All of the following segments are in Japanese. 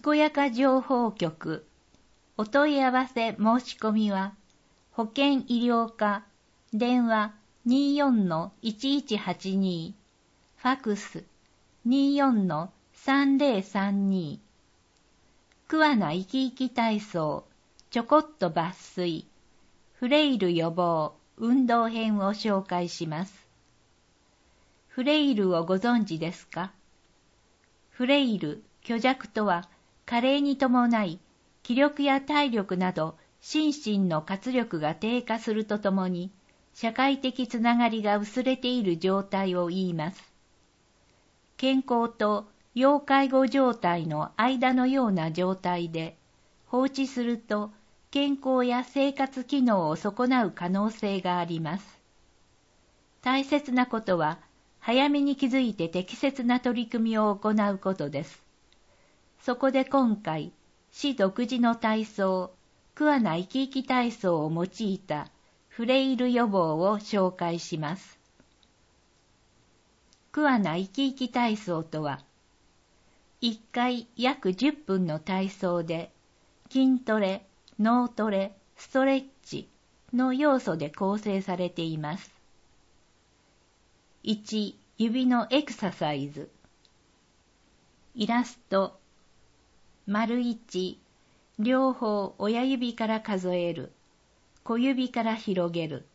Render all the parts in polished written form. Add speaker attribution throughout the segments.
Speaker 1: こやか情報局。お問い合わせ申し込みは、保健医療課、電話 24-1182、ファクス 24-3032、桑名生き生き体操、ちょこっと抜粋、フレイル予防、運動編を紹介します。フレイルをご存知ですか？フレイル、虚弱とは、加齢に伴い、気力や体力など心身の活力が低下するとともに、社会的つながりが薄れている状態を言います。健康と要介護状態の間のような状態で、放置すると健康や生活機能を損なう可能性があります。大切なことは、早めに気づいて適切な取り組みを行うことです。そこで今回、市独自の体操、桑名生き生き体操を用いたフレイル予防を紹介します。桑名生き生き体操とは、1回約10分の体操で、筋トレ、脳トレ、ストレッチの要素で構成されています。1、指のエクササイズ。イラスト。1、両方親指から数える。小指から広げる。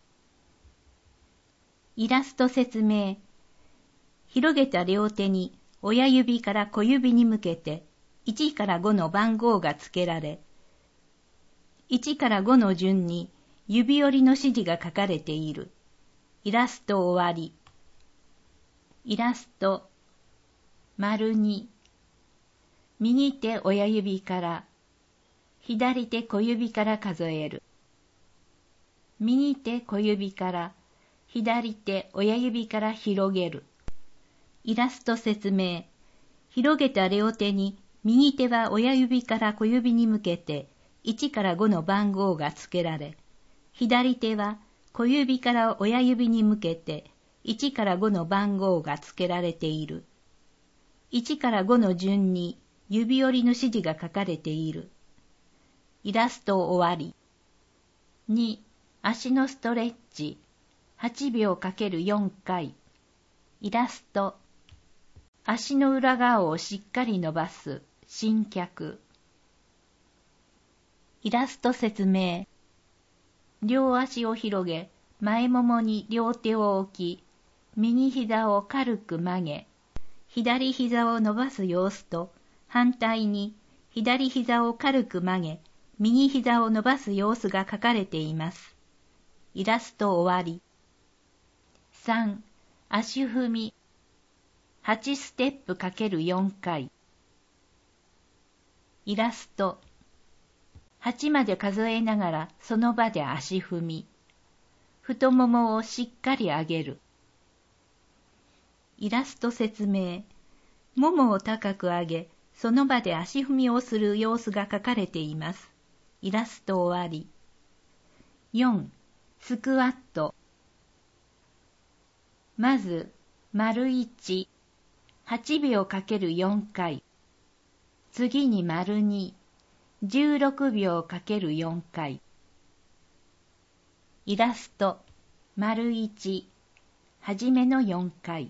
Speaker 1: イラスト説明。広げた両手に親指から小指に向けて1から5の番号が付けられ、1から5の順に指折りの指示が書かれている。イラスト終わり。イラスト。2、右手親指から、左手小指から数える。右手小指から、左手親指から広げる。イラスト説明。広げた両手に、右手は親指から小指に向けて、1から5の番号が付けられ、左手は小指から親指に向けて、1から5の番号が付けられている。1から5の順に指折りの指示が書かれている。イラスト終わり。2、足のストレッチ。8秒 ×4 回。イラスト。足の裏側をしっかり伸ばす。伸脚。イラスト説明。両足を広げ、前ももに両手を置き、右膝を軽く曲げ、左膝を伸ばす様子と、反対に左膝を軽く曲げ、右膝を伸ばす様子が書かれています。イラスト終わり。3、足踏み。8ステップ ×4 回。イラスト。8まで数えながらその場で足踏み。太ももをしっかり上げる。イラスト説明。ももを高く上げ、その場で足踏みをする様子が書かれています。イラスト終わり。4、スクワット。まず、1、8秒 ×4 回。次に2、16秒 ×4 回。イラスト、1、はじめの4回。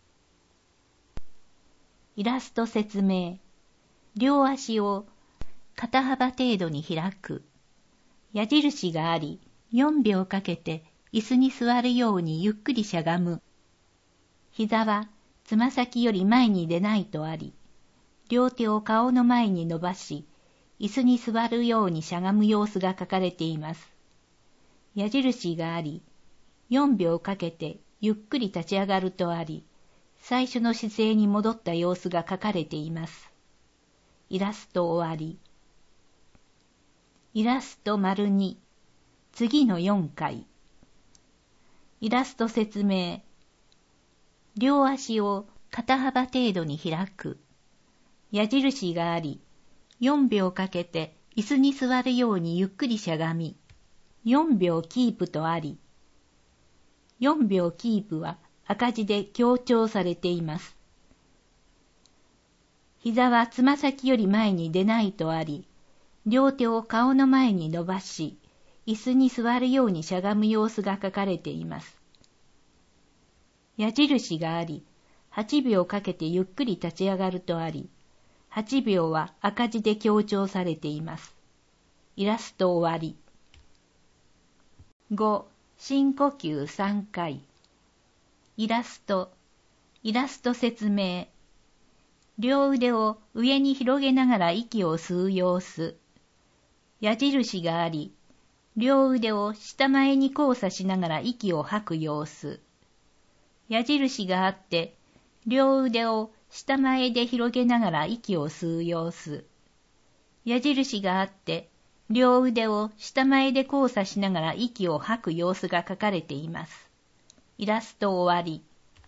Speaker 1: イラスト説明。両足を肩幅程度に開く。矢印があり、4秒かけて椅子に座るようにゆっくりしゃがむ。膝はつま先より前に出ないとあり、両手を顔の前に伸ばし、椅子に座るようにしゃがむ様子が書かれています。矢印があり、4秒かけてゆっくり立ち上がるとあり、最初の姿勢に戻った様子が書かれています。イラスト終わり。イラスト2、次の4回。イラスト説明。両足を肩幅程度に開く。矢印があり、4秒かけて椅子に座るようにゆっくりしゃがみ、4秒キープとあり、4秒キープは赤字で強調されています。 膝はつま先より前に出ないとあり、両手を顔の前に伸ばし、椅子に座るようにしゃがむ様子が書かれています。矢印があり、8秒かけてゆっくり立ち上がるとあり、8秒は赤字で強調されています。イラスト終わり。5. 深呼吸3回。イラスト説明。両腕を上に広げながら息を吸う様子。矢印があり、両腕を下前に交差しながら息を吐く様子。矢印があって、両腕を下前で広げながら息を吸う様子。矢印があって、両腕を下前で交差しながら息を吐く様子が書かれています。イラスト終わり。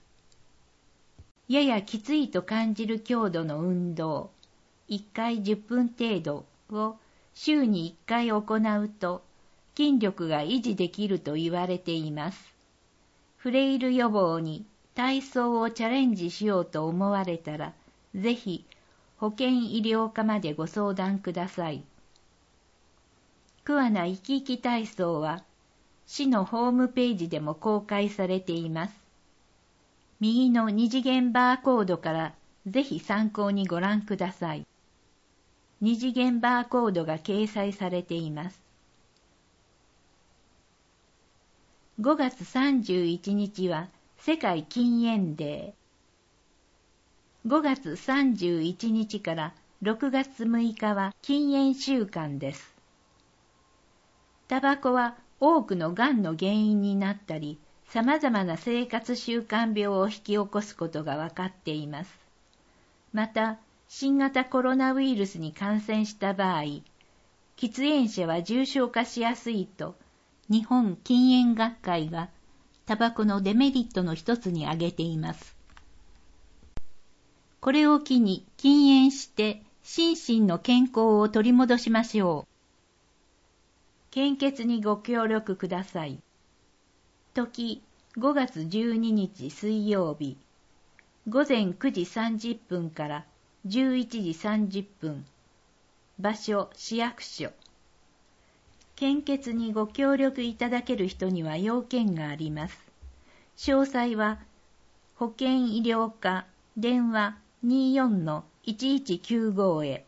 Speaker 1: ややきついと感じる強度の運動、1回10分程度を週に1回行うと、筋力が維持できると言われています。フレイル予防に体操をチャレンジしようと思われたら、ぜひ保健医療科までご相談ください。桑名いきいき体操は、市のホームページでも公開されています。右の2次元バーコードからぜひ参考にご覧ください。2次元バーコードが掲載されています。5月31日は世界禁煙デー。5月31日から6月6日は禁煙週間です。タバコは多くのがんの原因になったり、様々な生活習慣病を引き起こすことがわかっています。また、新型コロナウイルスに感染した場合、喫煙者は重症化しやすいと、日本禁煙学会がタバコのデメリットの一つに挙げています。これを機に禁煙して心身の健康を取り戻しましょう。献血にご協力ください。時5月12日水曜日、午前9時30分から11時30分、場所市役所。献血にご協力いただける人には要件があります。詳細は保健医療課電話 24-1195 へ。